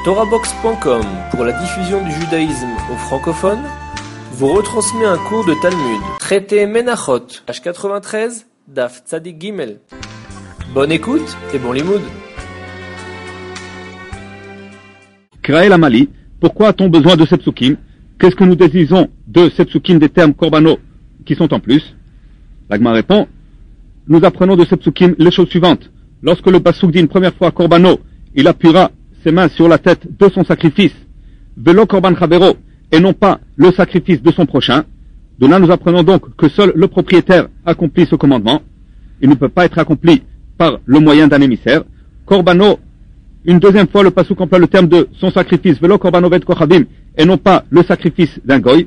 TorahBox.com, pour la diffusion du judaïsme aux francophones, vous retransmet un cours de Talmud, traité Menachot, page 93, Daf Tzadik Gimel. Bonne écoute et bon limoud. Kraël Amali, pourquoi a-t-on besoin de ces psukim? Qu'est-ce que nous déduisons de ces psukim des termes korbanot qui sont en plus? L'Agma répond, nous apprenons de ces psukim les choses suivantes. Lorsque le pasuk dit une première fois korbanot, il appuiera ses mains sur la tête de son sacrifice, velo korban chavero, et non pas le sacrifice de son prochain. De là, nous apprenons donc que seul le propriétaire accomplit ce commandement. Il ne peut pas être accompli par le moyen d'un émissaire. Korbano, une deuxième fois, le pasuk emploie le terme de son sacrifice, velo korbano vet kochavim, et non pas le sacrifice d'un goy,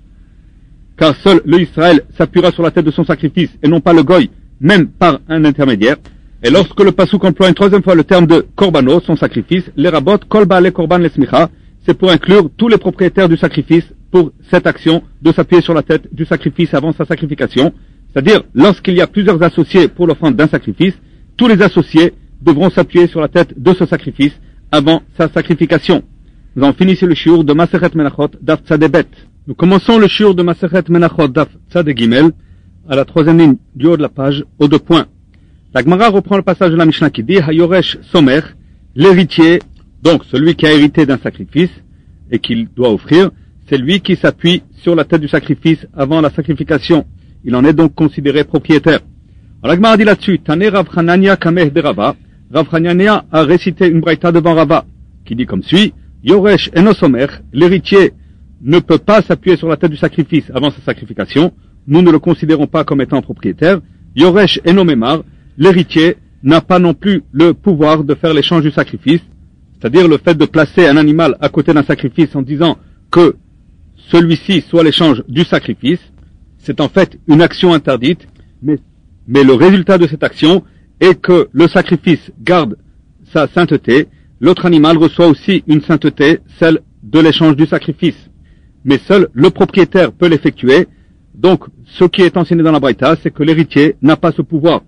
car seul le Israël s'appuiera sur la tête de son sacrifice, et non pas le goy, même par un intermédiaire. Et lorsque le pasuk emploie une troisième fois le terme de korbano, son sacrifice, les rabot, kol baale korban lesmicha, c'est pour inclure tous les propriétaires du sacrifice pour cette action de s'appuyer sur la tête du sacrifice avant sa sacrification. C'est-à-dire, lorsqu'il y a plusieurs associés pour l'offrande d'un sacrifice, tous les associés devront s'appuyer sur la tête de ce sacrifice avant sa sacrification. Nous avons fini ici le shiur de Masechet Menachot Daf Tzadebet. Nous commençons le shiur de Masechet Menachot Daf Tzadegimel à la troisième ligne du haut de la page, aux 2 points. La Gemara reprend le passage de la Mishnah qui dit Hayoresh Somer, l'héritier, donc celui qui a hérité d'un sacrifice et qu'il doit offrir, c'est lui qui s'appuie sur la tête du sacrifice avant la sacrification. Il en est donc considéré propriétaire. Alors la Gemara dit là-dessus, Tane Rav Hanania Kameh de Rava, Rav Hanania a récité une braïta devant Rava, qui dit comme suit, Yoresh Eno Somer, l'héritier ne peut pas s'appuyer sur la tête du sacrifice avant sa sacrification, nous ne le considérons pas comme étant propriétaire. Yoresh Eno Memar, l'héritier n'a pas non plus le pouvoir de faire l'échange du sacrifice, c'est-à-dire le fait de placer un animal à côté d'un sacrifice en disant que celui-ci soit l'échange du sacrifice, c'est en fait une action interdite, mais le résultat de cette action est que le sacrifice garde sa sainteté, l'autre animal reçoit aussi une sainteté, celle de l'échange du sacrifice. Mais seul le propriétaire peut l'effectuer, donc ce qui est enseigné dans la Braïta, c'est que l'héritier n'a pas ce pouvoir.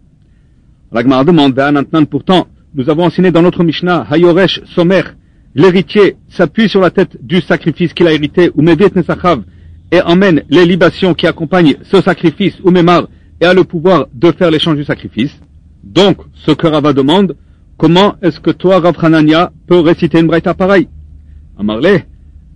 La Gemara demande, pourtant, nous avons enseigné dans notre Mishnah, Hayoresh Somer, l'héritier s'appuie sur la tête du sacrifice qu'il a hérité, ou Meviet Nesachav, et emmène les libations qui accompagnent ce sacrifice, ou Memar, et a le pouvoir de faire l'échange du sacrifice. Donc, ce que Rava demande, comment est-ce que toi, Rav Hanania, peux réciter une braïta pareille? Amarle,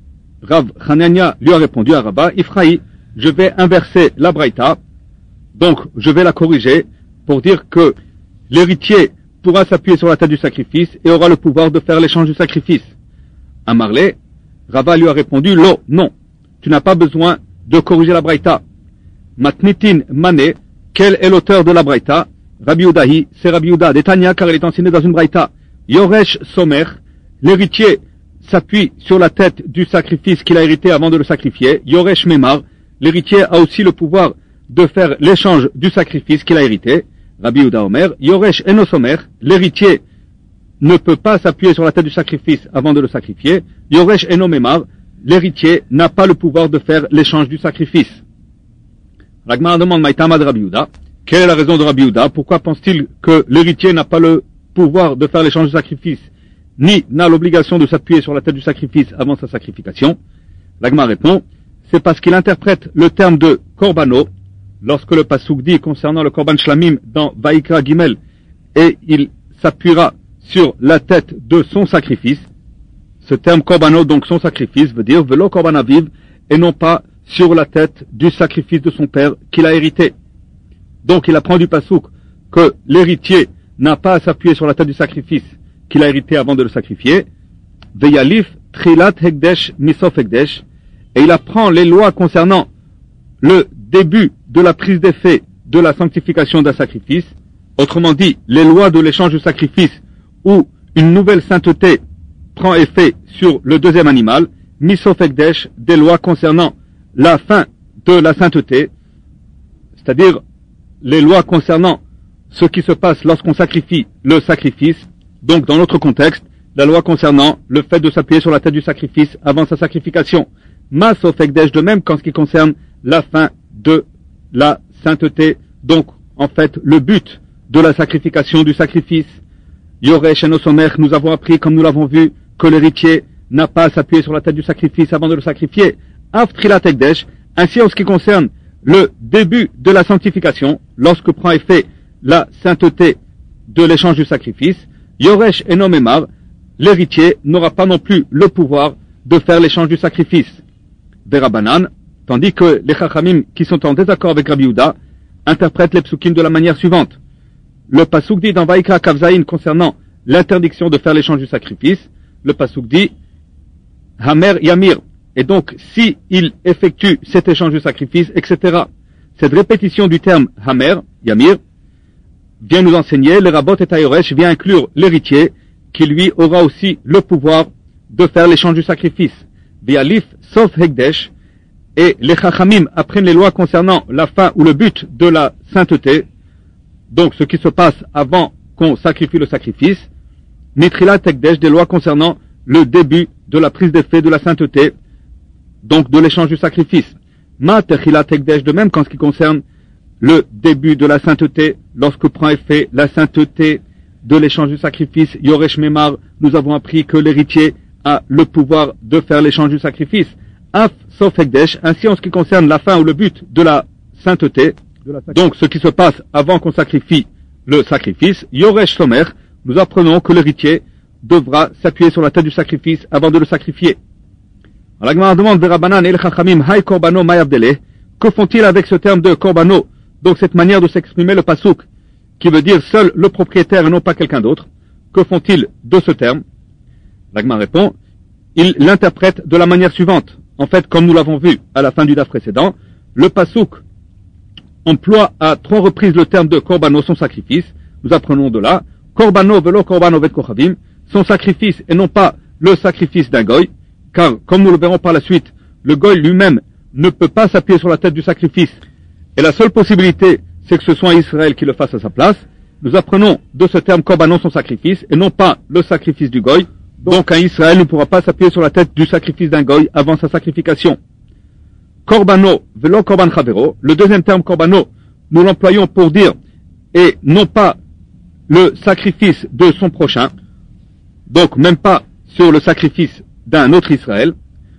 Rav Hanania lui a répondu à Rava, Ifraï, je vais inverser la braïta, donc je vais la corriger pour dire que l'héritier pourra s'appuyer sur la tête du sacrifice et aura le pouvoir de faire l'échange du sacrifice. Amarle, Rava lui a répondu, Lo, non, tu n'as pas besoin de corriger la braïta. Matnitin Mane, quel est l'auteur de la braïta? Rabbi Udahi, c'est Rabbi Uda d'Etania, car il est enseigné dans une braïta. Yoresh Somer, l'héritier s'appuie sur la tête du sacrifice qu'il a hérité avant de le sacrifier. Yoresh Memar, l'héritier a aussi le pouvoir de faire l'échange du sacrifice qu'il a hérité. Rabbi Uda Omer, Yoresh Eno Somer, l'héritier ne peut pas s'appuyer sur la tête du sacrifice avant de le sacrifier. Yoresh Eno Memar, l'héritier n'a pas le pouvoir de faire l'échange du sacrifice. La Gemara demande Maïtama de Rabbi Uda. Quelle est la raison de Rabbi Uda? Pourquoi pense-t-il que l'héritier n'a pas le pouvoir de faire l'échange du sacrifice, ni n'a l'obligation de s'appuyer sur la tête du sacrifice avant sa sacrification? La Gemara répond, c'est parce qu'il interprète le terme de korbano, lorsque le pasuk dit concernant le korban shlamim dans Vaikra Gimel, et il s'appuiera sur la tête de son sacrifice. Ce terme korbano, donc son sacrifice, veut dire velo korban aviv, et non pas sur la tête du sacrifice de son père qu'il a hérité. Donc il apprend du pasuk que l'héritier n'a pas à s'appuyer sur la tête du sacrifice qu'il a hérité avant de le sacrifier. Veyalif trilat hekdesh misof hekdesh, et il apprend les lois concernant le début de la prise d'effet de la sanctification d'un sacrifice, autrement dit les lois de l'échange du sacrifice où une nouvelle sainteté prend effet sur le deuxième animal, misof hekdesh, des lois concernant la fin de la sainteté, c'est-à-dire les lois concernant ce qui se passe lorsqu'on sacrifie le sacrifice, donc dans notre contexte, la loi concernant le fait de s'appuyer sur la tête du sacrifice avant sa sacrification. Masof hekdesh, de même qu'en ce qui concerne la fin de la sainteté, donc en fait le but de la sacrification du sacrifice. Yoresh Eno Somer, nous avons appris, comme nous l'avons vu, que l'héritier n'a pas à s'appuyer sur la tête du sacrifice avant de le sacrifier. Af Trilat Ekdesh, ainsi en ce qui concerne le début de la sanctification, lorsque prend effet la sainteté de l'échange du sacrifice, Yoresh Enom Emar, l'héritier n'aura pas non plus le pouvoir de faire l'échange du sacrifice. Verabanan, tandis que les Chachamim qui sont en désaccord avec Rabbi Yehuda interprètent les psukim de la manière suivante. Le pasuk dit dans Vaikra Kavzaïn concernant l'interdiction de faire l'échange du sacrifice, le pasuk dit Hamer Yamir, et donc si il effectue cet échange du sacrifice, etc. Cette répétition du terme Hamer, Yamir, vient nous enseigner, le Rabot et Ayoresh vient inclure l'héritier qui lui aura aussi le pouvoir de faire l'échange du sacrifice. Vialif sauf Hekdesh, et les Chachamim apprennent les lois concernant la fin ou le but de la sainteté, donc ce qui se passe avant qu'on sacrifie le sacrifice, Mitrilat Hekdesh, des lois concernant le début de la prise d'effet de la sainteté, donc de l'échange du sacrifice. Ma Techilat Hekdesh, de même qu'en ce qui concerne le début de la sainteté, lorsque prend effet la sainteté de l'échange du sacrifice, Yoresh Memar, nous avons appris que l'héritier a le pouvoir de faire l'échange du sacrifice. Af sauf Hekdesh, ainsi en ce qui concerne la fin ou le but de la sainteté, donc ce qui se passe avant qu'on sacrifie le sacrifice, Yoresh Somer, nous apprenons que l'héritier devra s'appuyer sur la tête du sacrifice avant de le sacrifier. La Gemara demande Verabanan et le Chachamim, Hay Korbano Mayavdele, que font-ils avec ce terme de Korbano, donc cette manière de s'exprimer le pasuk, qui veut dire seul le propriétaire et non pas quelqu'un d'autre? Que font-ils de ce terme? La Gemara répond, ils l'interprètent de la manière suivante. En fait, comme nous l'avons vu à la fin du daf précédent, le pasuk emploie à 3 reprises le terme de Korbano, son sacrifice. Nous apprenons de là, Korbano velo Korbano vet Kochavim, son sacrifice et non pas le sacrifice d'un goy, car comme nous le verrons par la suite, le goy lui-même ne peut pas s'appuyer sur la tête du sacrifice. Et la seule possibilité, c'est que ce soit Israël qui le fasse à sa place. Nous apprenons de ce terme Korbanon son sacrifice, et non pas le sacrifice du goy. Donc un Israël ne pourra pas s'appuyer sur la tête du sacrifice d'un goy avant sa sacrification. Korbano velo Korban Chavero, le deuxième terme Korbano, nous l'employons pour dire, et non pas le sacrifice de son prochain, donc même pas sur le sacrifice d'un autre Israël.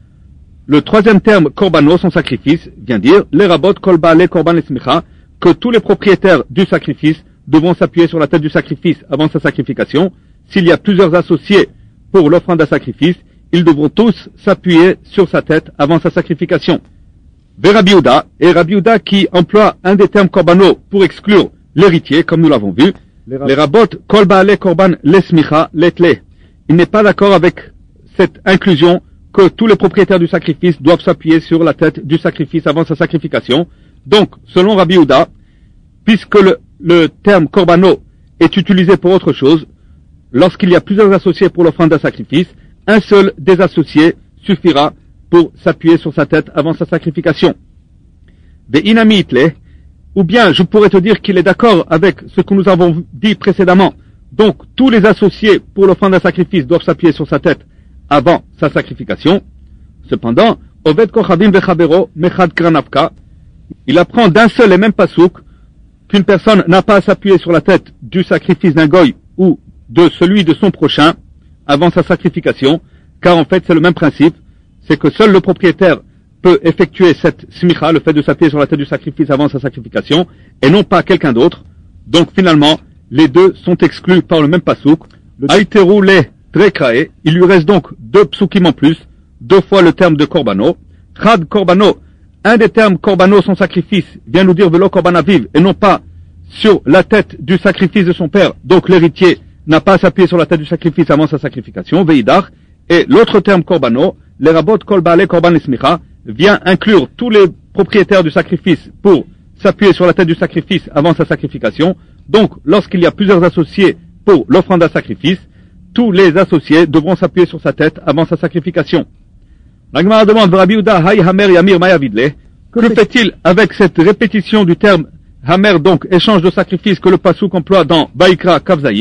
Le troisième terme, Korbano, son sacrifice, vient dire, les rabot kolba le korban lesmicha, que tous les propriétaires du sacrifice devront s'appuyer sur la tête du sacrifice avant sa sacrification. S'il y a plusieurs associés pour l'offrande à sacrifice, ils devront tous s'appuyer sur sa tête avant sa sacrification. Vers Rabbi Yehuda, et Rabbi Yehuda qui emploie un des termes Korbano pour exclure l'héritier, comme nous l'avons vu, les rabot kolba le korban lesmicha letle. Il n'est pas d'accord avec cette inclusion que tous les propriétaires du sacrifice doivent s'appuyer sur la tête du sacrifice avant sa sacrification. Donc, selon Rabbi Yehuda, puisque le terme Korbano est utilisé pour autre chose, lorsqu'il y a plusieurs associés pour l'offrande d'un sacrifice, un seul des associés suffira pour s'appuyer sur sa tête avant sa sacrification. Inami itle, ou bien je pourrais te dire qu'il est d'accord avec ce que nous avons dit précédemment. Donc, tous les associés pour l'offrande d'un sacrifice doivent s'appuyer sur sa tête avant sa sacrification. Cependant, Oved Kochavim Vechavero Mechad Kranavka, il apprend d'un seul et même pasouk qu'une personne n'a pas à s'appuyer sur la tête du sacrifice d'un goy ou de celui de son prochain avant sa sacrification, car en fait c'est le même principe, c'est que seul le propriétaire peut effectuer cette smicha, le fait de s'appuyer sur la tête du sacrifice avant sa sacrification, et non pas quelqu'un d'autre. Donc finalement, les deux sont exclus par le même pasouk. Aïteru le Drekrae, il lui reste donc 2 psukim en plus, 2 fois le terme de Korbano. Chad Korbano, un des termes Korbano, son sacrifice, vient nous dire Velo Korban Aviv, et non pas sur la tête du sacrifice de son père. Donc l'héritier n'a pas à s'appuyer sur la tête du sacrifice avant sa sacrification, Veidar. Et l'autre terme Korbano, les rabot Kol Baale Korban Esmicha, vient inclure tous les propriétaires du sacrifice pour s'appuyer sur la tête du sacrifice avant sa sacrification. Donc lorsqu'il y a plusieurs associés pour l'offrande à sacrifice, tous les associés devront s'appuyer sur sa tête avant sa sacrification. La Gemara demande, Rabbi Yehuda, Hay Hamer Yamir Mayavidle, que fait-il avec cette répétition du terme Hamer, donc échange de sacrifice que le pasuk emploie dans Baïkra Kavzaïn?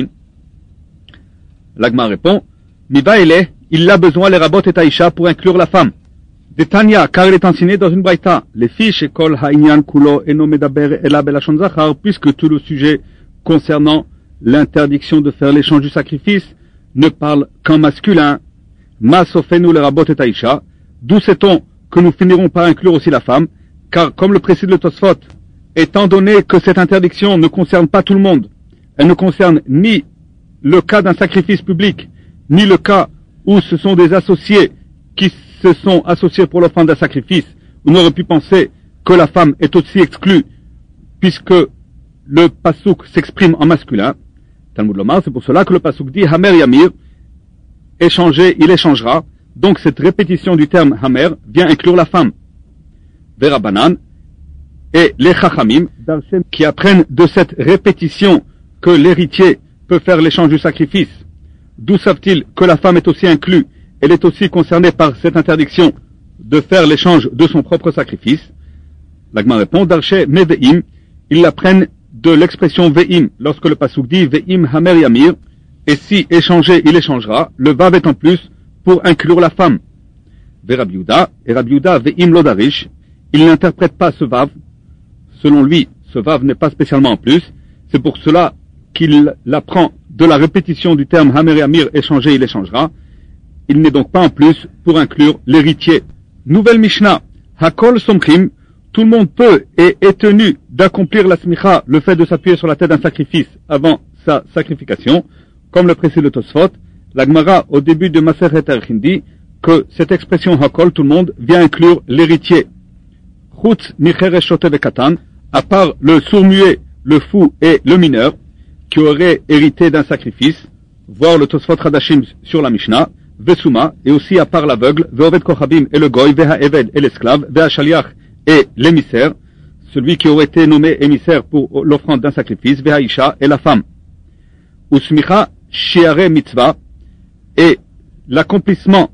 La Gemara répond, Mibaele, il a besoin les rabot et Aïcha pour inclure la femme. De Tanya, car il est enseigné dans une braïta, les fiches et kol ha'inyan kulo eno medaber ela belashon zachar, puisque tout le sujet concernant l'interdiction de faire l'échange du sacrifice ne parle qu'en masculin, Ma sofenu le rabot et aïcha, d'où sait-on que nous finirons par inclure aussi la femme, car comme le précise le Tosfot, étant donné que cette interdiction ne concerne pas tout le monde, elle ne concerne ni le cas d'un sacrifice public, ni le cas où ce sont des associés qui se sont associés pour l'offrande d'un sacrifice, on aurait pu penser que la femme est aussi exclue, puisque le pasouk s'exprime en masculin. Talmud Lomar, c'est pour cela que le pasouk dit Hamer Yamir, échanger, il échangera. Donc cette répétition du terme Hamer vient inclure la femme. Verabanan et les Chachamim qui apprennent de cette répétition que l'héritier peut faire l'échange du sacrifice. D'où savent-ils que la femme est aussi inclue, elle est aussi concernée par cette interdiction de faire l'échange de son propre sacrifice? L'Agma répond, Darché me ve'im, ils l'apprennent de l'expression ve'im, lorsque le pasouk dit ve'im hamer yamir, et si échanger, il échangera, le vav est en plus pour inclure la femme. Rabbi Yehuda, et Rabbi Yehuda ve'im lodarish, il n'interprète pas ce vav, selon lui, ce vav n'est pas spécialement en plus, c'est pour cela qu'il l'apprend de la répétition du terme hamer yamir, échanger, il échangera, il n'est donc pas en plus pour inclure l'héritier. Nouvelle Mishnah, Hakol Somchim, tout le monde peut et est tenu d'accomplir la smicha, le fait de s'appuyer sur la tête d'un sacrifice avant sa sacrification, comme le précise le Tosfot. La Gemara, au début de Masechet Erchin, dit que cette expression Hakol, tout le monde, vient inclure l'héritier. Chutz Micheresh Shotev et Katan, à part le sourd-muet, le fou et le mineur, qui auraient hérité d'un sacrifice, voir le Tosfot Hadashim sur la Mishnah, Vesuma, et aussi à part l'aveugle, Ve'oved Kochabim et le goy, Ve'ha'eved et l'esclave, Ve'hashaliach et l'émissaire, celui qui aurait été nommé émissaire pour l'offrande d'un sacrifice, Ve'haisha et la femme. Usmicha shiare mitzvah, et l'accomplissement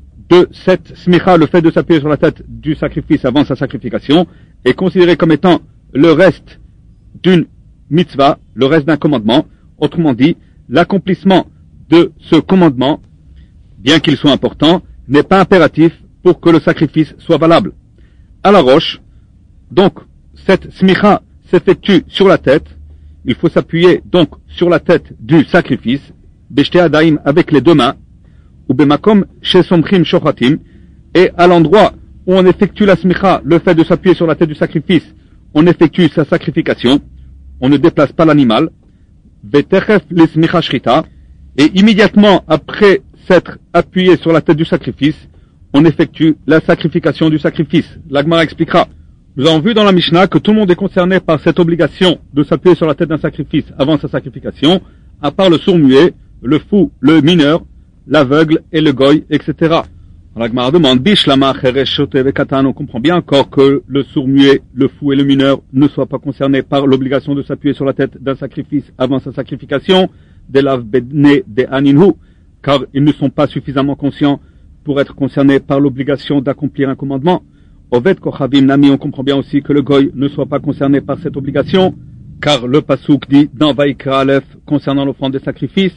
de cette smicha, le fait de s'appuyer sur la tête du sacrifice avant sa sacrification, est considéré comme étant le reste d'une mitzvah, le reste d'un commandement. Autrement dit, l'accomplissement de ce commandement, bien qu'il soit important, n'est pas impératif pour que le sacrifice soit valable. À la roche, donc, cette smicha s'effectue sur la tête, il faut s'appuyer donc sur la tête du sacrifice, beshte adaim avec les deux mains, ou bemakom shesomchim shochatim, et à l'endroit où on effectue la smicha, le fait de s'appuyer sur la tête du sacrifice, on effectue sa sacrification, on ne déplace pas l'animal, betechef les smicha shrita, et immédiatement après s'être appuyé sur la tête du sacrifice, on effectue la sacrification du sacrifice. L'Agmara expliquera. Nous avons vu dans la Mishnah que tout le monde est concerné par cette obligation de s'appuyer sur la tête d'un sacrifice avant sa sacrification, à part le sourd-muet, le fou, le mineur, l'aveugle et le goy, etc. L'Agmara demande, Bishlama cheresh shotev et katan, on comprend bien encore que le sourd-muet, le fou et le mineur ne soient pas concernés par l'obligation de s'appuyer sur la tête d'un sacrifice avant sa sacrification, delav bedne de aninhu, car ils ne sont pas suffisamment conscients pour être concernés par l'obligation d'accomplir un commandement. Oved Kochavim Nami, on comprend bien aussi que le goy ne soit pas concerné par cette obligation, car le pasouk dit dans Vaikra Aleph concernant l'offrande des sacrifices,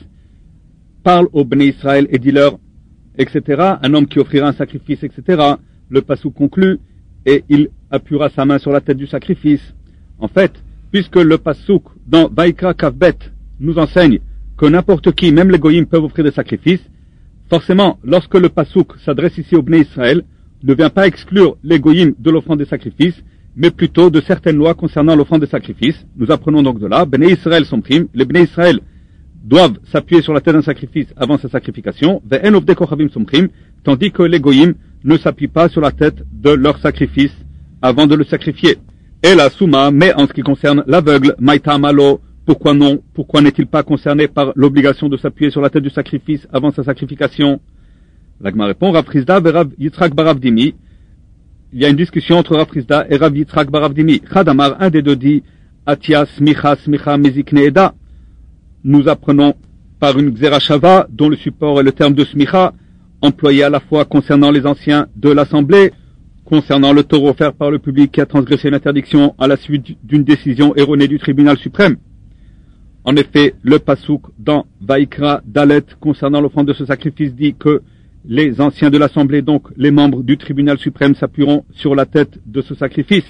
parle au Bnei Israël et dis-leur, etc., un homme qui offrira un sacrifice, etc., le pasouk conclut, et il appuiera sa main sur la tête du sacrifice. En fait, puisque le pasouk dans Vaikra Kavbet nous enseigne que n'importe qui, même les goyim, peuvent offrir des sacrifices, forcément, lorsque le pasouk s'adresse ici au Bnei Israël, ne vient pas exclure les goyim de l'offrande des sacrifices, mais plutôt de certaines lois concernant l'offrande des sacrifices. Nous apprenons donc de là, Bnei Israël sont primes, les Bnei Israël doivent s'appuyer sur la tête d'un sacrifice avant sa sacrification, Ve'en ovdei kochavim sont primes, tandis que les goyim ne s'appuient pas sur la tête de leur sacrifice avant de le sacrifier. Et la souma, mais en ce qui concerne l'aveugle, maïta malo, pourquoi non? Pourquoi n'est-il pas concerné par l'obligation de s'appuyer sur la tête du sacrifice avant sa sacrification? L'Agma répond, Rav Chizda et Rav Yitzhak bar Avdimi. Il y a une discussion entre Rav Chizda et Rav Yitzhak bar Avdimi. Chadamar, un des deux dit, Atia smicha mezikne eda. Nous apprenons par une xerashava, dont le support est le terme de smicha, employé à la fois concernant les anciens de l'Assemblée, concernant le taureau offert par le public qui a transgressé l'interdiction à la suite d'une décision erronée du tribunal suprême. En effet, le pasouk dans Vaikra Dalet concernant l'offrande de ce sacrifice dit que les anciens de l'Assemblée, donc les membres du tribunal suprême, s'appuieront sur la tête de ce sacrifice.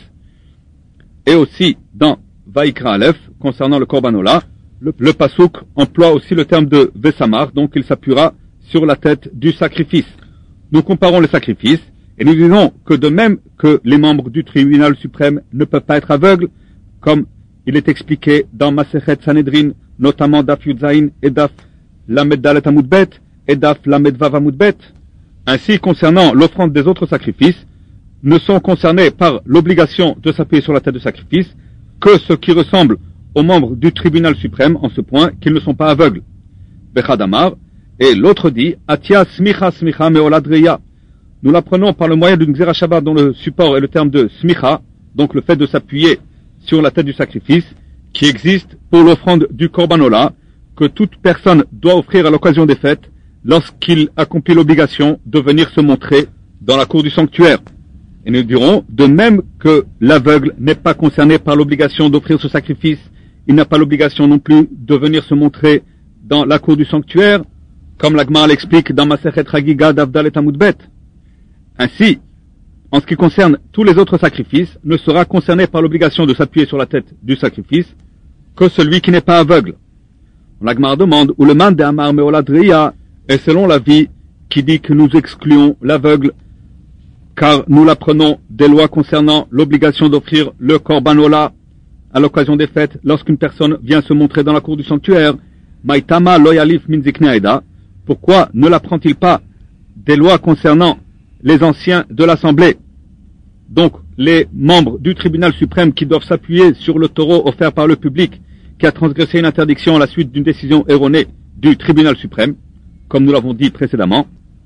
Et aussi dans Vaikra Aleph concernant le Korbanola, le pasouk emploie aussi le terme de Vesamar, donc il s'appuiera sur la tête du sacrifice. Nous comparons les sacrifices et nous disons que de même que les membres du tribunal suprême ne peuvent pas être aveugles, comme il est expliqué dans Masechet Sanhedrin, notamment Daf Yudzaïn et Daf Lamed Dalet Amud Bet et Daf Lamed Vav Amud Bet, ainsi concernant l'offrande des autres sacrifices, ne sont concernés par l'obligation de s'appuyer sur la tête de sacrifice que ceux qui ressemblent aux membres du tribunal suprême en ce point qu'ils ne sont pas aveugles. Bechadamar, et l'autre dit, Atia smicha smicha meoladreya. Nous l'apprenons par le moyen d'une Xera Shabbat dont le support est le terme de smicha, donc le fait de s'appuyer sur la tête du sacrifice, qui existe pour l'offrande du Korbanola, que toute personne doit offrir à l'occasion des fêtes lorsqu'il accomplit l'obligation de venir se montrer dans la cour du sanctuaire. Et nous dirons, de même que l'aveugle n'est pas concerné par l'obligation d'offrir ce sacrifice, il n'a pas l'obligation non plus de venir se montrer dans la cour du sanctuaire, comme la Gemara l'explique dans Masechet Chagiga d'Avdal et Amud Bet. Ainsi, en ce qui concerne tous les autres sacrifices, ne sera concerné par l'obligation de s'appuyer sur la tête du sacrifice que celui qui n'est pas aveugle. La Gemara demande, ou le man de Amar Meoladriya est selon l'avis qui dit que nous excluons l'aveugle, car nous l'apprenons des lois concernant l'obligation d'offrir le Korbanola à l'occasion des fêtes lorsqu'une personne vient se montrer dans la cour du sanctuaire. Maitama loyalif min ziknei haeda. Pourquoi ne l'apprend-il pas des lois concernant les anciens de l'Assemblée, donc les membres du tribunal suprême qui doivent s'appuyer sur le taureau offert par le public qui a transgressé une interdiction à la suite d'une décision erronée du tribunal suprême, comme nous l'avons dit précédemment.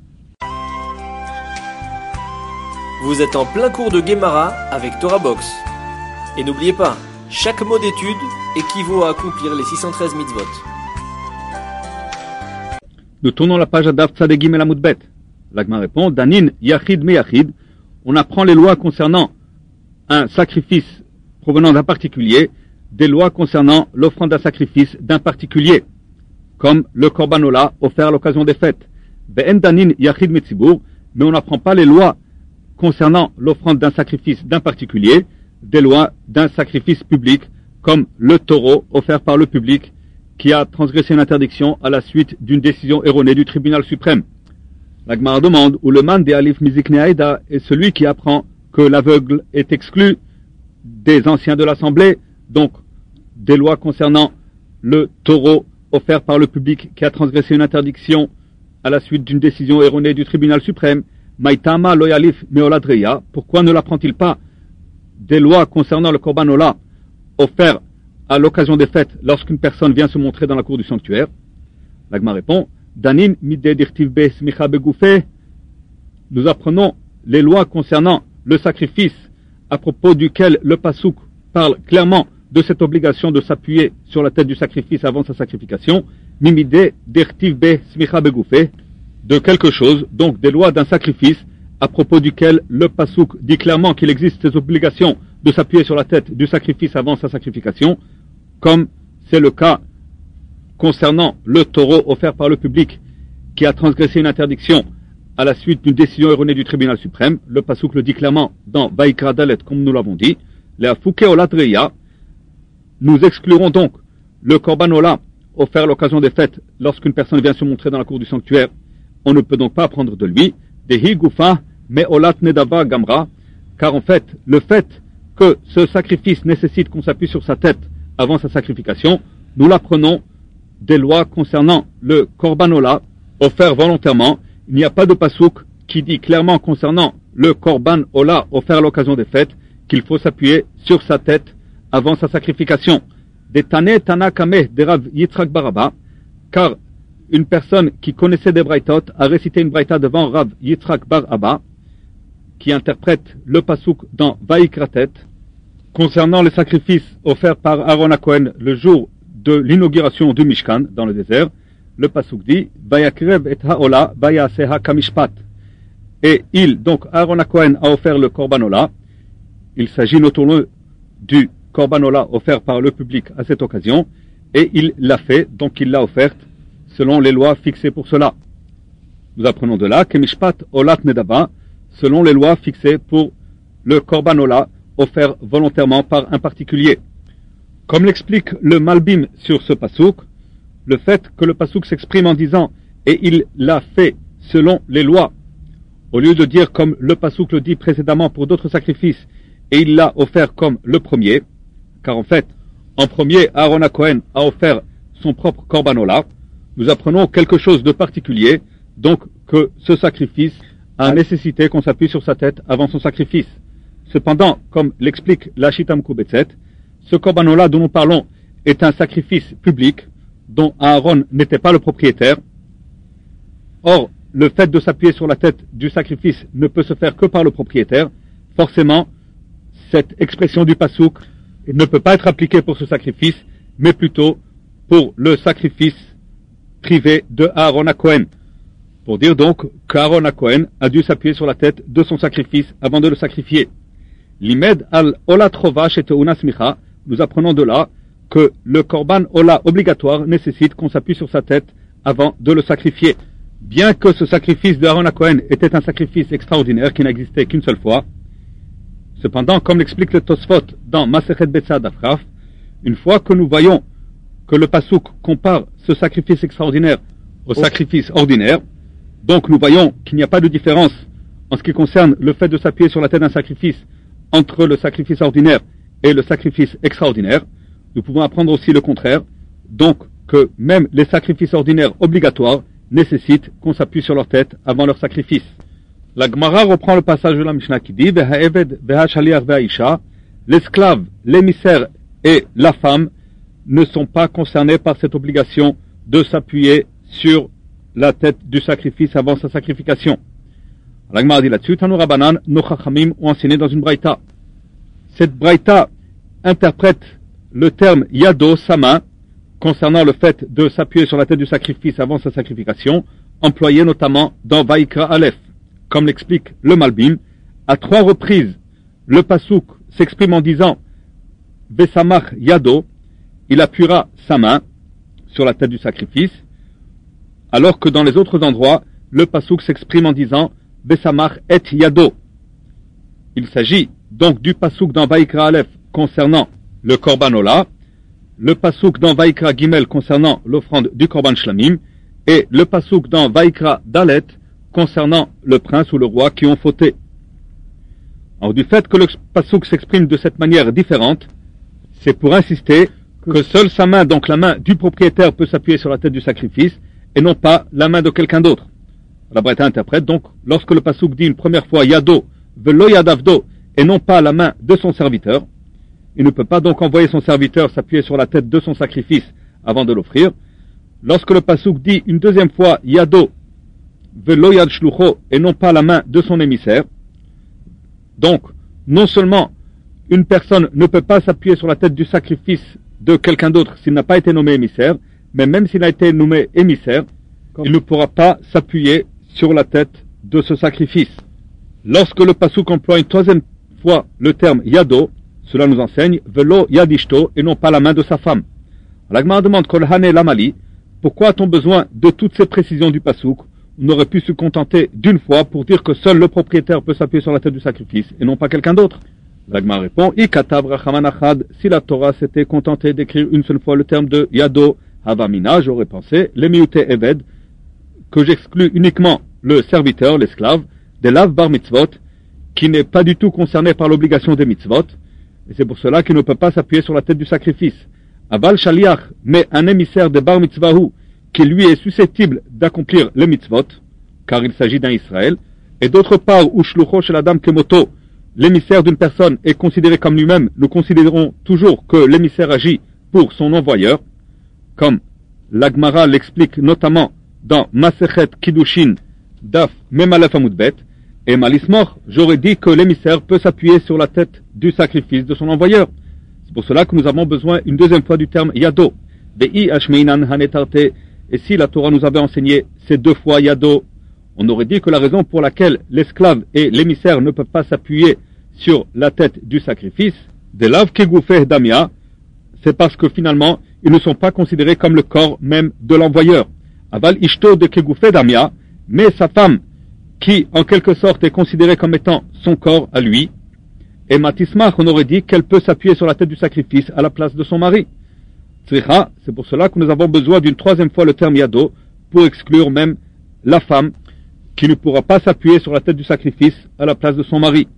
Vous êtes en plein cours de Gemara avec Torah Box. Et n'oubliez pas, chaque mot d'étude équivaut à accomplir les 613 mitzvot. Nous tournons la page à Daf Tzaddik Gimel Amud Bet. L'Agma répond, Danin Yachid me Yachid, on apprend les lois concernant un sacrifice provenant d'un particulier, des lois concernant l'offrande d'un sacrifice d'un particulier, comme le Korbanola offert à l'occasion des fêtes. Ve'en Danin Yachid me Tzibur, mais on n'apprend pas les lois concernant l'offrande d'un sacrifice d'un particulier, des lois d'un sacrifice public, comme le taureau offert par le public qui a transgressé une interdiction à la suite d'une décision erronée du tribunal suprême. La Gemara demande, où le man de Alif Miziknei Haeda est celui qui apprend que l'aveugle est exclu des anciens de l'Assemblée, donc des lois concernant le taureau offert par le public qui a transgressé une interdiction à la suite d'une décision erronée du tribunal suprême. Maitama loyalif meoladreya, pourquoi ne l'apprend-il pas des lois concernant le Korbanola offert à l'occasion des fêtes lorsqu'une personne vient se montrer dans la cour du sanctuaire? La Gemara répond, Danin midde dirtiv be smicha begoufe. Nous apprenons les lois concernant le sacrifice à propos duquel le Passouk parle clairement de cette obligation de s'appuyer sur la tête du sacrifice avant sa sacrification. Mimide dirtiv be smicha begoufe, de quelque chose, donc des lois d'un sacrifice à propos duquel le Passouk dit clairement qu'il existe ces obligations de s'appuyer sur la tête du sacrifice avant sa sacrification, comme c'est le cas concernant le taureau offert par le public qui a transgressé une interdiction à la suite d'une décision erronée du tribunal suprême. Le Passouk le dit clairement dans Vaikra Dalet, comme nous l'avons dit. La Fouke Oladreya, nous exclurons donc le Korbanola offert à l'occasion des fêtes lorsqu'une personne vient se montrer dans la cour du sanctuaire. On ne peut donc pas apprendre de lui. Dehi Gufa Meolat Nedava Gamra, car en fait, le fait que ce sacrifice nécessite qu'on s'appuie sur sa tête avant sa sacrification, nous l'apprenons des lois concernant le Korbanola offert volontairement. Il n'y a pas de pasouk qui dit clairement concernant le Korban Ola offert à l'occasion des fêtes qu'il faut s'appuyer sur sa tête avant sa sacrification. Des Tane Tana Kame de Rav Yitzhak Baraba, car une personne qui connaissait des braïtot a récité une braïta devant Rav Yitzhak Bar Abba, qui interprète le pasouk dans Vaikratet, concernant les sacrifices offerts par Aaron HaKohen le jour de l'inauguration du Mishkan dans le désert. Le pasouk dit Vayakrev et Haola Vayaseha Kamishpat. Et il, donc Aaron HaKohen, a offert le Korbanola. Il s'agit notamment du Korbanola offert par le public à cette occasion, et il l'a fait, donc il l'a offerte selon les lois fixées pour cela. Nous apprenons de là que Mishpat Olat Nedaba, selon les lois fixées pour le Korbanola offert volontairement par un particulier. Comme l'explique le Malbim sur ce pasouk, le fait que le pasouk s'exprime en disant et il l'a fait selon les lois, au lieu de dire comme le passouk le dit précédemment pour d'autres sacrifices, et il l'a offert comme le premier, car en fait, en premier, Aaron HaKohen a offert son propre Korban-Ola, nous apprenons quelque chose de particulier, donc que ce sacrifice a nécessité qu'on s'appuie sur sa tête avant son sacrifice. Cependant, comme l'explique la Shita Mekubetset, ce Korban-Ola dont nous parlons est un sacrifice public dont Aaron n'était pas le propriétaire. Or, le fait de s'appuyer sur la tête du sacrifice ne peut se faire que par le propriétaire. Forcément, cette expression du pasouk ne peut pas être appliquée pour ce sacrifice, mais plutôt pour le sacrifice privé de Aaron HaKohen. Pour dire donc qu'Aaron HaKohen a dû s'appuyer sur la tête de son sacrifice avant de le sacrifier. L'imed al ola trova chez Teuna Smicha, nous apprenons de là que le korban ola obligatoire nécessite qu'on s'appuie sur sa tête avant de le sacrifier. Bien que ce sacrifice de Aaron HaKohen était un sacrifice extraordinaire qui n'existait qu'une seule fois, cependant, comme l'explique le Tosfot dans Masechet Betzad Afraf, une fois que nous voyons que le pasouk compare ce sacrifice extraordinaire au sacrifice ordinaire, donc nous voyons qu'il n'y a pas de différence en ce qui concerne le fait de s'appuyer sur la tête d'un sacrifice entre le sacrifice ordinaire et le sacrifice extraordinaire. Nous pouvons apprendre aussi le contraire, donc que même les sacrifices ordinaires obligatoires nécessitent qu'on s'appuie sur leur tête avant leur sacrifice. La Gemara reprend le passage de la Mishnah qui dit Ve'ha'eved ve'ha'shaliach ve'ha'isha, l'esclave, l'émissaire et la femme ne sont pas concernés par cette obligation de s'appuyer sur la tête du sacrifice avant sa sacrification. La Gemara dit là-dessus, Tanu Rabbanan, nos Chachamim ont enseigné dans une braïta. Cette braïta interprète le terme yado, sa main, concernant le fait de s'appuyer sur la tête du sacrifice avant sa sacrification, employé notamment dans Vaikra Aleph. Comme l'explique le Malbim, à 3 reprises, le pasouk s'exprime en disant Vesamach yado, il appuiera sa main sur la tête du sacrifice, alors que dans les autres endroits, le pasouk s'exprime en disant Vesamach et yado. Il s'agit donc du pasouk dans Vaikra Aleph concernant le Korban Ola, le pasouk dans Vaikra Gimel concernant l'offrande du Korban Shlamim, et le pasouk dans Vaikra Dalet concernant le prince ou le roi qui ont fauté. Alors du fait que le pasouk s'exprime de cette manière différente, c'est pour insister que seule sa main, donc la main du propriétaire, peut s'appuyer sur la tête du sacrifice, et non pas la main de quelqu'un d'autre. La Braïta interprète donc, lorsque le pasouk dit une première fois Yado, Velo Yadavdo, et non pas la main de son serviteur, il ne peut pas donc envoyer son serviteur s'appuyer sur la tête de son sacrifice avant de l'offrir. Lorsque le pasouk dit une deuxième fois Yado, Velo Yad Shlucho, et non pas la main de son émissaire, donc non seulement une personne ne peut pas s'appuyer sur la tête du sacrifice de quelqu'un d'autre s'il n'a pas été nommé émissaire, mais même s'il a été nommé émissaire, il ne pourra pas s'appuyer sur la tête de ce sacrifice. Lorsque le pasouk emploie une troisième fois le terme Yado, cela nous enseigne Velo Yadishto et non pas la main de sa femme. La Gemara demande Kol Hane Lamali, pourquoi a-t-on besoin de toutes ces précisions du pasouk? On aurait pu se contenter d'une fois pour dire que seul le propriétaire peut s'appuyer sur la tête du sacrifice et non pas quelqu'un d'autre. La Gemara répond Ikatav Rachaman Achad, si la Torah s'était contentée d'écrire une seule fois le terme de Yado Havamina, j'aurais pensé Lemiute Eved, que j'exclus uniquement le serviteur, l'esclave, des lav bar mitzvot, qui n'est pas du tout concerné par l'obligation des mitzvot, et c'est pour cela qu'il ne peut pas s'appuyer sur la tête du sacrifice. Aval shaliach, mais un émissaire de bar mitzvahu, qui lui est susceptible d'accomplir les mitzvot, car il s'agit d'un Israël, et d'autre part, ushlucho shel adam kemoto, l'émissaire d'une personne est considéré comme lui-même, nous considérons toujours que l'émissaire agit pour son envoyeur, comme l'Agmara l'explique notamment dans Masechet Kiddushin, Daf Memalef Amudbet, et Malismor, j'aurais dit que l'émissaire peut s'appuyer sur la tête du sacrifice de son envoyeur. C'est pour cela que nous avons besoin une deuxième fois du terme Yado. Ve'i Ashmeinan Hanetarte, et si la Torah nous avait enseigné ces 2 fois Yado, on aurait dit que la raison pour laquelle l'esclave et l'émissaire ne peuvent pas s'appuyer sur la tête du sacrifice, des lav kegoufeh damia, c'est parce que finalement, ils ne sont pas considérés comme le corps même de l'envoyeur. Aval ishto de kegoufeh damia, mais sa femme, qui en quelque sorte est considérée comme étant son corps à lui, et matismach, on aurait dit qu'elle peut s'appuyer sur la tête du sacrifice à la place de son mari. Tzricha, c'est pour cela que nous avons besoin d'une troisième fois le terme Yado, pour exclure même la femme qui ne pourra pas s'appuyer sur la tête du sacrifice à la place de son mari.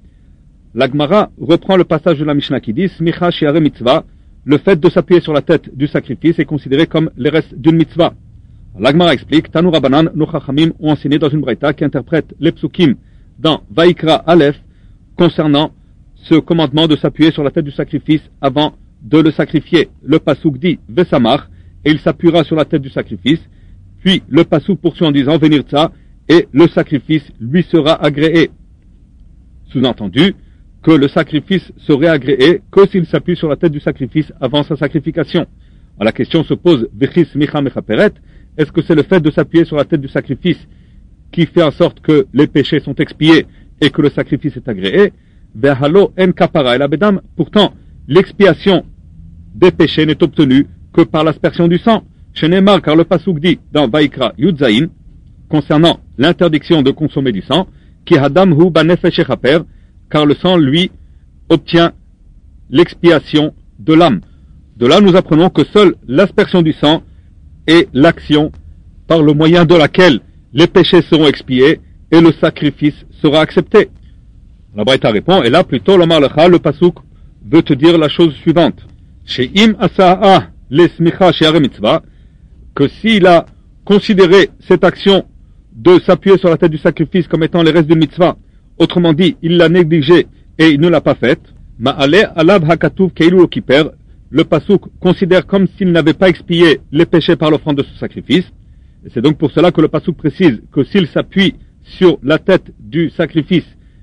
La Gemara reprend le passage de la Mishnah qui dit Smicha shiare mitzvah, le fait de s'appuyer sur la tête du sacrifice est considéré comme les restes d'une mitzvah. La Gemara explique Tanu Rabbanan, nos Chachamim ont enseigné dans une braïta qui interprète les psukim dans Vaikra Aleph concernant ce commandement de s'appuyer sur la tête du sacrifice avant de le sacrifier. Le pasuk dit Vesamach, et il s'appuiera sur la tête du sacrifice. Puis le pasuk poursuit en disant Venirtza, et le sacrifice lui sera agréé. Sous-entendu que le sacrifice serait agréé que s'il s'appuie sur la tête du sacrifice avant sa sacrification. Alors la question se pose Vechis Micha Mechaperet, est-ce que c'est le fait de s'appuyer sur la tête du sacrifice qui fait en sorte que les péchés sont expiés et que le sacrifice est agréé? Vehalo en kapara el abedam. Pourtant, l'expiation des péchés n'est obtenue que par l'aspersion du sang. Shenemar, car le pasuk dit dans Vaikra Yudzaïn, concernant l'interdiction de consommer du sang, ki hadam hu banefesh echaper, car le sang, lui, obtient l'expiation de l'âme. De là, nous apprenons que seule l'aspersion du sang est l'action par le moyen de laquelle les péchés seront expiés et le sacrifice sera accepté. La Braïta répond, et là, plutôt, l'Omar Lecha, le pasuk veut te dire la chose suivante. She'im asa'a lesmicha she'are mitzvah, que s'il a considéré cette action de s'appuyer sur la tête du sacrifice comme étant les restes d'une mitzvah, autrement dit, il l'a négligée et il ne l'a pas faite, ma'ale alav hakatuv keilu kiper, le pasuk considère comme s'il n'avait pas expié les péchés par l'offrande de ce sacrifice. Et c'est donc pour cela que le pasuk précise que s'il s'appuie sur la tête du sacrifice,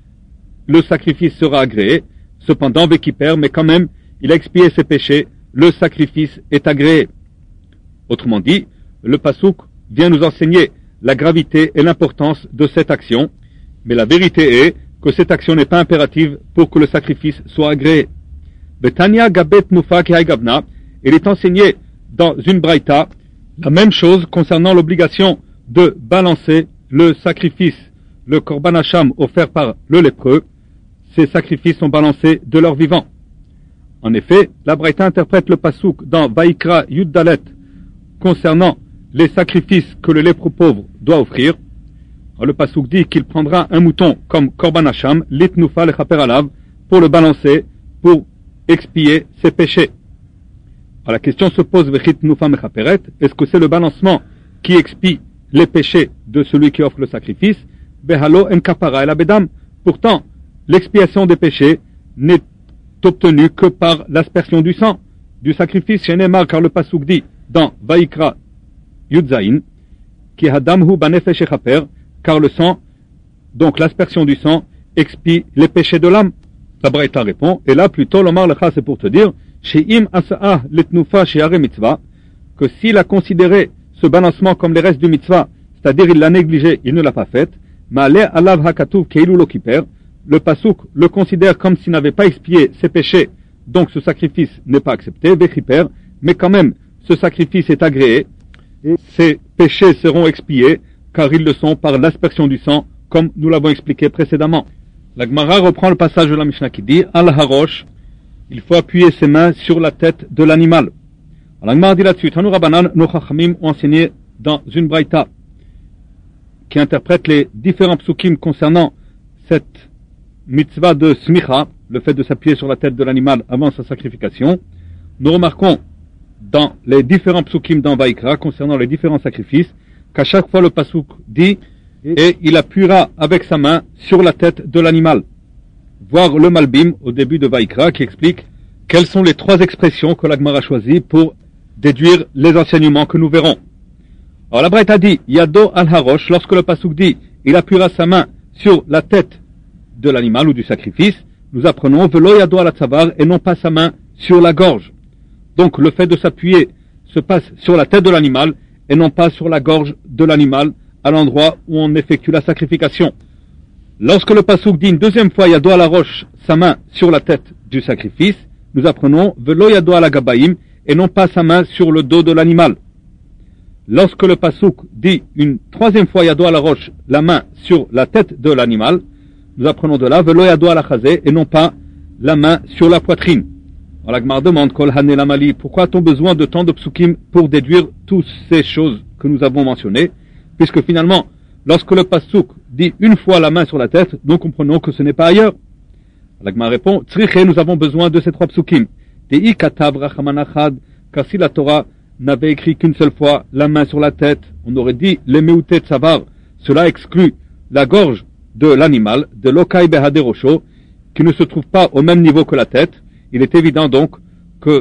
le sacrifice sera agréé. Cependant, Vekiper, mais quand même, il a expié ses péchés, le sacrifice est agréé. Autrement dit, le pasuk vient nous enseigner la gravité et l'importance de cette action, mais la vérité est que cette action n'est pas impérative pour que le sacrifice soit agréé. Betania Gabet Mufa Gabna, il est enseigné dans une braïta la même chose concernant l'obligation de balancer le sacrifice, le korban hacham offert par le lépreux. Ces sacrifices sont balancés de leur vivant. En effet, la braïta interprète le pasuk dans Vaikra Yuddalet concernant les sacrifices que le lépreux pauvre doit offrir. Le pasuk dit qu'il prendra un mouton comme korban hacham, litnufa lechaper alav, pour le balancer, pour expier ses péchés. Alors la question se pose, est-ce que c'est le balancement qui expie les péchés de celui qui offre le sacrifice? Pourtant, l'expiation des péchés n'est obtenue que par l'aspersion du sang du sacrifice. Car le pasuk dit dans Vaikra Yudzaïn, ki hadamhu banefesh echaper, car le sang, donc l'aspersion du sang, expie les péchés de l'âme. La Braïta répond, et là plutôt l'Omar Lecha c'est pour te dire, she'im asa'a letnufa she'are mitzvah, que s'il a considéré ce balancement comme les restes du mitzvah, c'est-à-dire il l'a négligé, il ne l'a pas fait, ma'ale alav hakatuv keilu lo kiper, le pasuk le considère comme s'il n'avait pas expié ses péchés, donc ce sacrifice n'est pas accepté, vechiper, mais quand même ce sacrifice est agréé, et ces péchés seront expiés, car ils le sont par l'aspersion du sang, comme nous l'avons expliqué précédemment. La Gemara reprend le passage de la Mishnah qui dit Al-Harosh, il faut appuyer ses mains sur la tête de l'animal. La Gemara dit là-dessus Tanu Rabbanan, nos Chachamim ont enseigné dans une braïta qui interprète les différents psukim concernant cette mitzvah de smicha, le fait de s'appuyer sur la tête de l'animal avant sa sacrification. Nous remarquons dans les différents psukim dans Vaikra concernant les différents sacrifices qu'à chaque fois le pasuk dit et il appuiera avec sa main sur la tête de l'animal. Voir le Malbim au début de Vaikra qui explique quelles sont les trois expressions que la Gemara a choisies pour déduire les enseignements que nous verrons. Alors la Braïta dit Yado al-Harosh, lorsque le pasuk dit il appuiera sa main sur la tête de l'animal ou du sacrifice, nous apprenons Velo Yado al-Tzavar et non pas sa main sur la gorge. Donc le fait de s'appuyer se passe sur la tête de l'animal et non pas sur la gorge de l'animal à l'endroit où on effectue la sacrification. Lorsque le pasuk dit une deuxième fois Yado à la roche, sa main sur la tête du sacrifice, nous apprenons Velo Yado à la gabaïm et non pas sa main sur le dos de l'animal. Lorsque le pasuk dit une troisième fois Yado à la roche, la main sur la tête de l'animal, nous apprenons de là Velo Yado à la chazé et non pas la main sur la poitrine. Alors la Gemara demande Kol Hané Lamali, pourquoi a-t-on besoin de tant de psukim pour déduire toutes ces choses? que nous avons mentionné, puisque finalement, lorsque le pasuk dit une fois la main sur la tête, nous comprenons que ce n'est pas ailleurs. L'Agma répond, Tzriche, nous avons besoin de ces trois psukim. Dei katav rachaman achad, car si la Torah n'avait écrit qu'une seule fois la main sur la tête, on aurait dit le meuté tsavar, cela exclut la gorge de l'animal, de l'okai behade rosho, qui ne se trouve pas au même niveau que la tête. Il est évident donc que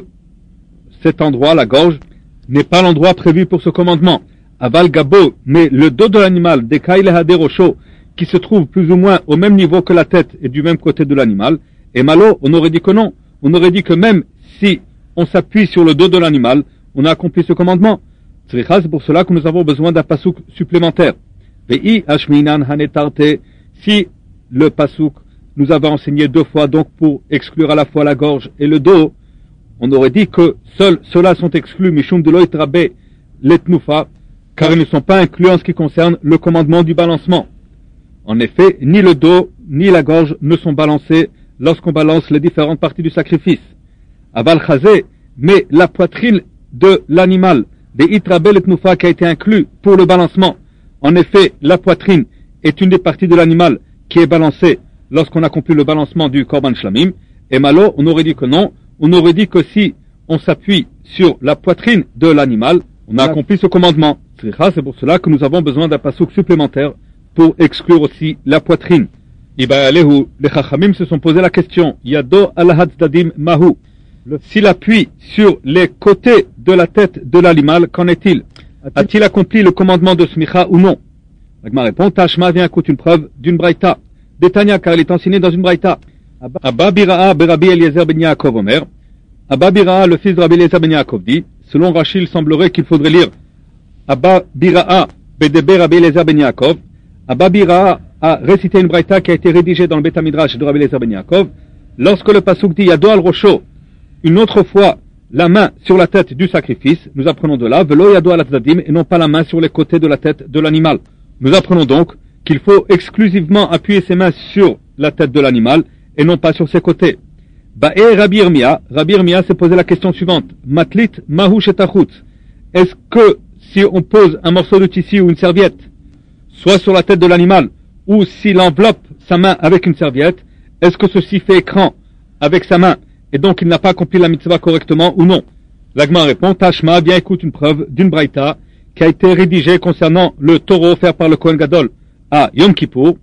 cet endroit, la gorge, n'est pas l'endroit prévu pour ce commandement. Aval gabo, mais le dos de l'animal, des kai behade rosho, qui se trouve plus ou moins au même niveau que la tête et du même côté de l'animal, et malo, on aurait dit que non. On aurait dit que même si on s'appuie sur le dos de l'animal, on a accompli ce commandement. C'est pour cela que nous avons besoin d'un pasouk supplémentaire. Vei ashminan hanetarte, si le pasouk nous avait enseigné deux fois, donc pour exclure à la fois la gorge et le dos, on aurait dit que seuls ceux-là sont exclus, mishum de loitrabe letnufa, car ils ne sont pas inclus en ce qui concerne le commandement du balancement. En effet, ni le dos, ni la gorge ne sont balancés lorsqu'on balance les différentes parties du sacrifice. Aval chazé, mais la poitrine de l'animal, des itrabel et tnufa qui a été inclus pour le balancement. En effet, la poitrine est une des parties de l'animal qui est balancée lorsqu'on accomplit le balancement du korban shlamim. Et malo, on aurait dit que non. On aurait dit que si on s'appuie sur la poitrine de l'animal, on a accompli ce commandement. C'est pour cela que nous avons besoin d'un pasouk supplémentaire pour exclure aussi la poitrine. Iba'alehu, les chachamim se sont posé la question, Yado al-haddadim mahu. S'il appuie sur les côtés de la tête de l'animal, qu'en est-il? A-t-il accompli le commandement de smicha ou non? L'Agma répond, Tashma vient écoute une preuve d'une braïta. Détania, car il est enseigné dans une braïta. Abba Bira'a Berabi Eliezer ben Yaakov Omer. Abba Bira'a, le fils de Rabbi Eliezer ben Yaakov, dit, selon Rachid, il semblerait qu'il faudrait lire Abba Bira'a Bedebe Rabbi Eliezer ben Yaakov. Abba Bira'a a récité une braïta qui a été rédigée dans le Beth Midrash de Rabbi Eliezer ben Yaakov. Lorsque le pasuk dit Yado al Rosho, une autre fois la main sur la tête du sacrifice, nous apprenons de là Velo Yado al Atzadim, et non pas la main sur les côtés de la tête de l'animal. Nous apprenons donc qu'il faut exclusivement appuyer ses mains sur la tête de l'animal et non pas sur ses côtés. Ba'e Rabbi Irmia s'est posé la question suivante. Matlit mahu shetachut. Est-ce que si on pose un morceau de tissu ou une serviette, soit sur la tête de l'animal, ou s'il enveloppe sa main avec une serviette, est-ce que ceci fait écran avec sa main et donc il n'a pas accompli la mitzvah correctement ou non? L'Agma répond, Tashma, bien écoute une preuve d'une braïta qui a été rédigée concernant le taureau offert par le Kohen Gadol à Yom Kippour.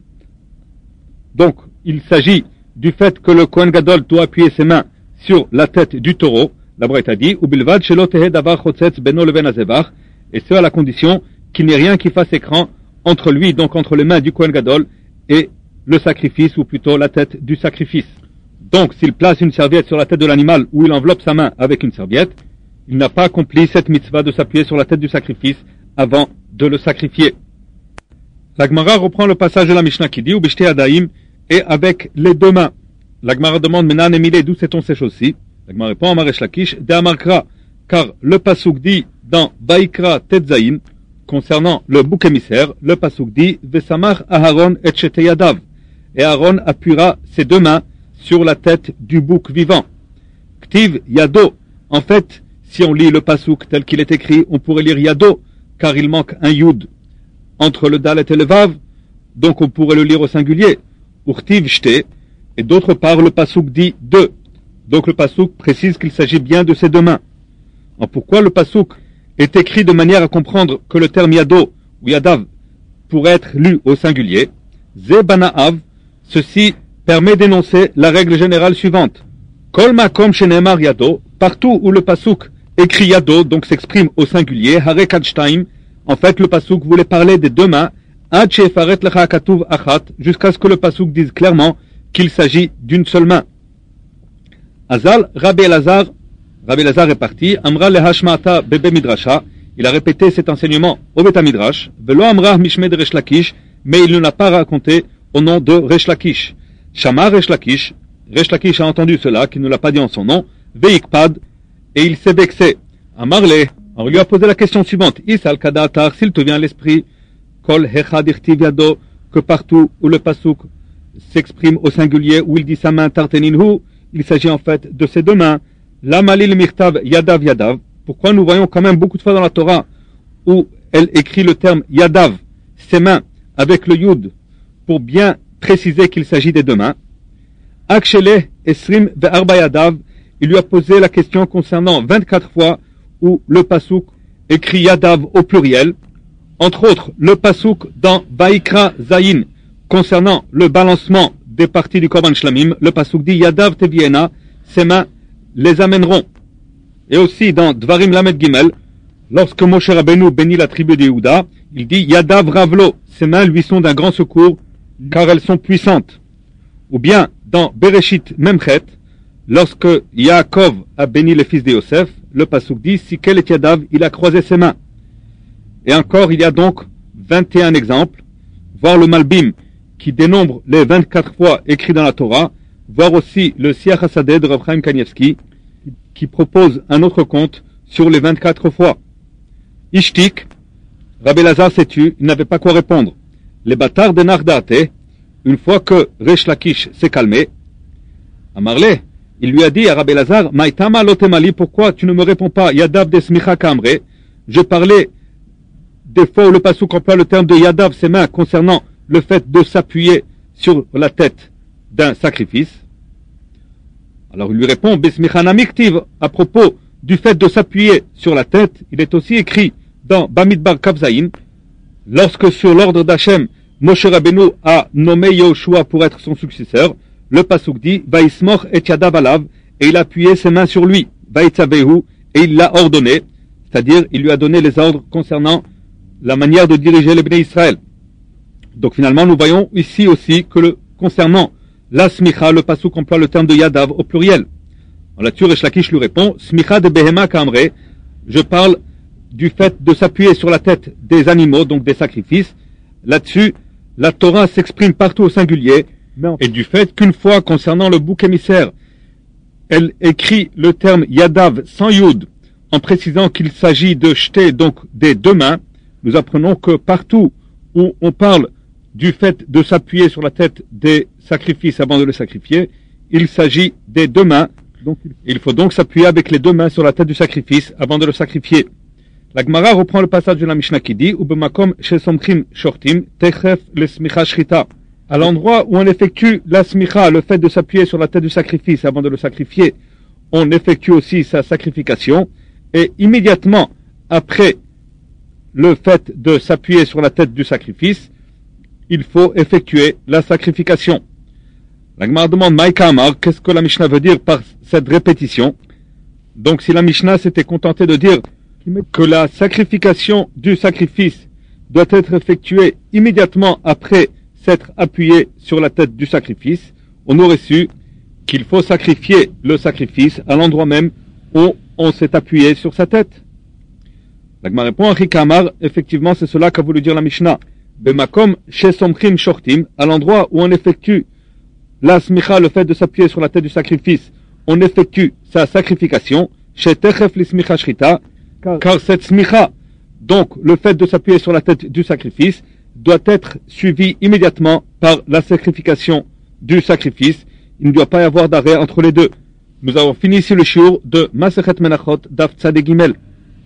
Donc, il s'agit du fait que le Kohen Gadol doit appuyer ses mains sur la tête du taureau. La braïta dit, Ubilvad shelo tehe davar chotzetz beno leben hazevach, et ce à la condition qu'il n'y ait rien qui fasse écran entre lui, donc entre les mains du Kohen Gadol et le sacrifice, ou plutôt la tête du sacrifice. Donc, s'il place une serviette sur la tête de l'animal ou il enveloppe sa main avec une serviette, il n'a pas accompli cette mitzvah de s'appuyer sur la tête du sacrifice avant de le sacrifier. La Gemara reprend le passage de la Mishnah qui dit, Ubishte Adaim, et avec les deux mains. La Gemara demande, Menan Emile, d'où sait-on ces choses-ci? La Gemara répond, Amaresh Lakish, de Amarkra, car le pasuk dit dans Baïkra Tetzaïn, concernant le bouc émissaire, le pasuk dit, Vesamach Aharon et Yadav, et Aaron appuiera ses deux mains sur la tête du bouc vivant. Ktiv Yado, en fait, si on lit le pasuk tel qu'il est écrit, on pourrait lire Yado, car il manque un Yud entre le Dalet et le Vav, donc on pourrait le lire au singulier. Urtiv Shte, et d'autre part le pasuk dit deux. Donc le pasuk précise qu'il s'agit bien de ses deux mains. Alors pourquoi le pasuk est écrit de manière à comprendre que le terme Yado ou Yadav pourrait être lu au singulier? Ze Banaav, ceci permet d'énoncer la règle générale suivante. Kol makom shenemar Yado, partout où le pasuk écrit Yado, donc s'exprime au singulier, Hare Kadshtaim, en fait le pasuk voulait parler des deux mains, Ad shefaret lecha katuv achat, jusqu'à ce que le pasuk dise clairement qu'il s'agit d'une seule main. Azal, Rabbi Elazar est parti, Amra lehashmata bebe midrasha, il a répété cet enseignement au Beth Midrash, Velo Amra mishme de Resh Lakish, mais il ne l'a pas raconté au nom de Resh Lakish. Shama Resh Lakish a entendu cela, qui ne l'a pas dit en son nom, Veikpad, et il s'est vexé. Amarle, on lui a posé la question suivante, Isal Kadatar, s'il te vient à l'esprit, Kol Hechad Irtiv Yado, que partout où le pasuk s'exprime au singulier, où il dit sa main Tarteninhu, il s'agit en fait de ses deux mains. La Malil Mirtav Yadav Yadav, pourquoi nous voyons quand même beaucoup de fois dans la Torah où elle écrit le terme Yadav, ses mains, avec le Yud, pour bien préciser qu'il s'agit des deux mains. Akshele Esrim Ve'arba Yadav, il lui a posé la question concernant 24 fois où le pasouk écrit Yadav au pluriel. Entre autres, le pasouk dans Vaikra Zayin, concernant le balancement des parties du Korban Shlamim, le pasouk dit Yadav Teviena, ses mains les amèneront. Et aussi dans Dvarim Lamed Gimel, lorsque Moshe Rabbeinu bénit la tribu de Yehuda, il dit Yadav Ravlo, ses mains lui sont d'un grand secours, car elles sont puissantes. Ou bien dans Bereshit Memchet, lorsque Yaakov a béni les fils de Yosef, le pasouk dit Sikel et Yadav, il a croisé ses mains. Et encore, il y a donc 21 exemples, voir le Malbim qui dénombre les 24 fois écrits dans la Torah, voir aussi le Siach Hasadeh de Rav Chaim Kanievski qui propose un autre compte sur les 24 fois. Ishtik, Rabbi Lazar s'est tu, il n'avait pas quoi répondre. Les bâtards de Nardate, une fois que Resh Lakish s'est calmé, Amarle, il lui a dit à Rabbi Lazar, Maïtama lotemali, pourquoi tu ne me réponds pas, Yadav de Smicha Kamre, je parlais des fois où le pasouk emploie le terme de Yadav, ses mains, concernant le fait de s'appuyer sur la tête d'un sacrifice. Alors il lui répond, Besmichana Miktiv, à propos du fait de s'appuyer sur la tête, il est aussi écrit dans Bamidbar Kavzaïn, lorsque sur l'ordre d'Hachem, Moshe Rabbeinu a nommé Yehoshua pour être son successeur, le pasouk dit, Vaismoch et Yadav alav, et il a appuyé ses mains sur lui, Vaitzavehu, et il l'a ordonné, c'est-à-dire il lui a donné les ordres concernant la manière de diriger les Bnei Israël. Donc finalement, nous voyons ici aussi que concernant la smicha, le pasouk emploie le terme de Yadav au pluriel. Là-dessus, Resh Lakish lui répond, Smicha de Behema Kamre, je parle du fait de s'appuyer sur la tête des animaux, donc des sacrifices. Là-dessus, la Torah s'exprime partout au singulier, et du fait qu'une fois, concernant le bouc émissaire, elle écrit le terme Yadav sans Yud, en précisant qu'il s'agit de jeter donc des deux mains, nous apprenons que partout où on parle du fait de s'appuyer sur la tête des sacrifices avant de le sacrifier, il s'agit des deux mains. Donc, il faut donc s'appuyer avec les deux mains sur la tête du sacrifice avant de le sacrifier. La Gemara reprend le passage de la Mishnah qui dit Ubemakom shesomchim shortim techef le smicha shrita. À l'endroit où on effectue la smicha, le fait de s'appuyer sur la tête du sacrifice avant de le sacrifier, on effectue aussi sa sacrification, et immédiatement après le fait de s'appuyer sur la tête du sacrifice, il faut effectuer la sacrification. La Gemara demande Maïka Amar, qu'est-ce que la Mishnah veut dire par cette répétition? Donc si la Mishnah s'était contentée de dire que la sacrification du sacrifice doit être effectuée immédiatement après s'être appuyé sur la tête du sacrifice, on aurait su qu'il faut sacrifier le sacrifice à l'endroit même où on s'est appuyé sur sa tête. La Gemara répond à Hikamar, effectivement c'est cela qu'a voulu dire la Mishnah. Bemakom shesomchim shortim, à l'endroit où on effectue la smicha, le fait de s'appuyer sur la tête du sacrifice, on effectue sa sacrification, chez techef li smicha shrita, car cette smicha, donc le fait de s'appuyer sur la tête du sacrifice, doit être suivi immédiatement par la sacrification du sacrifice. Il ne doit pas y avoir d'arrêt entre les deux. Nous avons fini ici le shiur de Masechet Menachot Daf Tzadeh Gimel.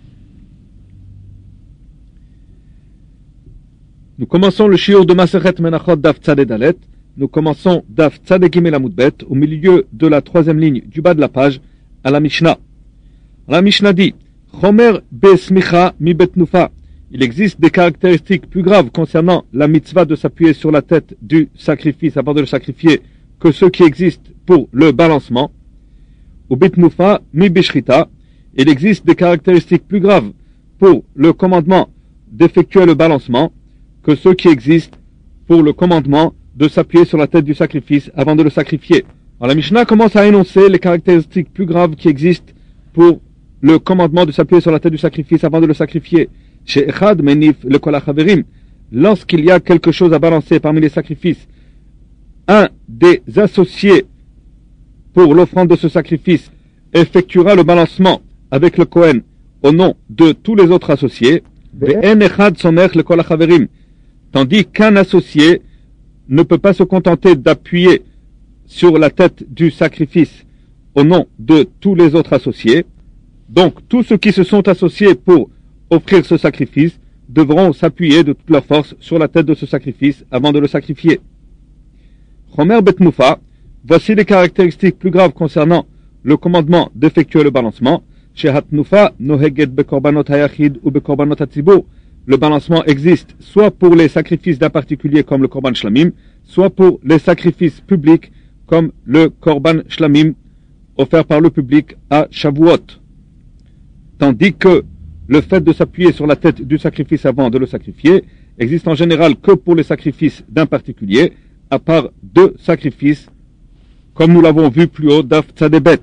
Nous commençons le shiur de Masechet Menachot Daf Tzadeh Dalet. Nous commençons Daf Tzadeh Gimel Amud Bet au milieu de la troisième ligne du bas de la page à la Mishnah. La Mishnah dit Chomer besmicha mi betnufa. Il existe des caractéristiques plus graves concernant la mitzvah de s'appuyer sur la tête du sacrifice avant de le sacrifier que ceux qui existent pour le balancement. Ou betnufa mi bishrita. Il existe des caractéristiques plus graves pour le commandement d'effectuer le balancement que ceux qui existent pour le commandement de s'appuyer sur la tête du sacrifice avant de le sacrifier. Alors la Mishnah commence à énoncer les caractéristiques plus graves qui existent pour le commandement de s'appuyer sur la tête du sacrifice avant de le sacrifier. Chez Echad Menif le Kol HaChaverim, lorsqu'il y a quelque chose à balancer parmi les sacrifices, un des associés pour l'offrande de ce sacrifice effectuera le balancement avec le Kohen au nom de tous les autres associés, Ve'en Echad Somech le Kol HaChaverim, tandis qu'un associé ne peut pas se contenter d'appuyer sur la tête du sacrifice au nom de tous les autres associés. Donc, tous ceux qui se sont associés pour offrir ce sacrifice devront s'appuyer de toute leur force sur la tête de ce sacrifice avant de le sacrifier. Chomer Betnufa, voici les caractéristiques plus graves concernant le commandement d'effectuer le balancement. Shehatnufa noheget bekorbanot hayachid ou bekorbanot hatzibur. Le balancement existe soit pour les sacrifices d'un particulier comme le korban shlamim, soit pour les sacrifices publics comme le korban shlamim offert par le public à Shavuot. Tandis que le fait de s'appuyer sur la tête du sacrifice avant de le sacrifier existe en général que pour les sacrifices d'un particulier, à part 2 sacrifices, comme nous l'avons vu plus haut, Daf Tzadebet.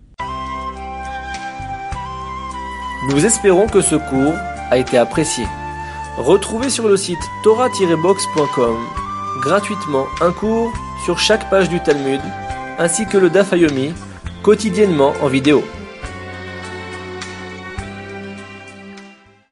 Nous espérons que ce cours a été apprécié. Retrouvez sur le site torah-box.com gratuitement un cours sur chaque page du Talmud, ainsi que le Daf Yomi, quotidiennement en vidéo.